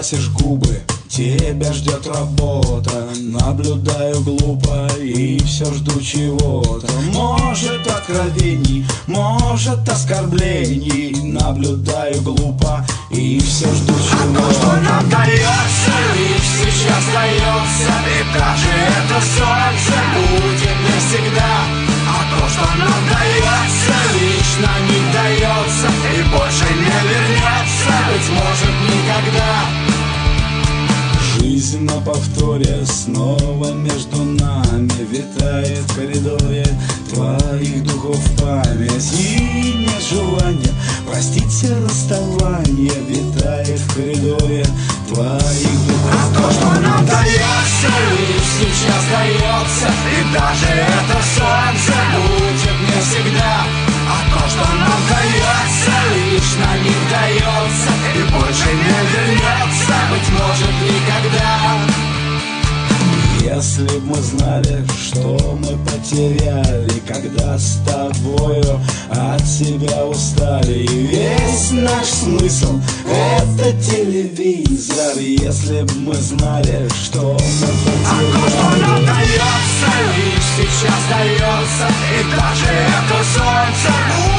красишь губы, тебя ждет работа. Наблюдаю глупо и все жду чего-то. Может откровений, может оскорблений. Наблюдаю глупо и все жду чего-то. А то, что нам дается, лишь сейчас дается. И даже это солнце будет не всегда. А то, что нам дается, лишь нам не дается. И больше не вернется, быть может, никогда. Жизнь на повторе снова между нами витает в коридоре твоих духов память. И нет желания простить все расставания, витает в коридоре твоих духов память. А то, что нам дается, лишь сейчас дается. И даже это солнце будет не всегда. А то, что нам дается, лишь нам не дается. И больше не вернется, быть может, никогда. Если б мы знали, что мы потеряли, когда с тобою от себя устали. И весь наш смысл — это телевизор. Если б мы знали, что мы потеряли. А то, что нам дается, лишь сейчас дается. И даже это солнце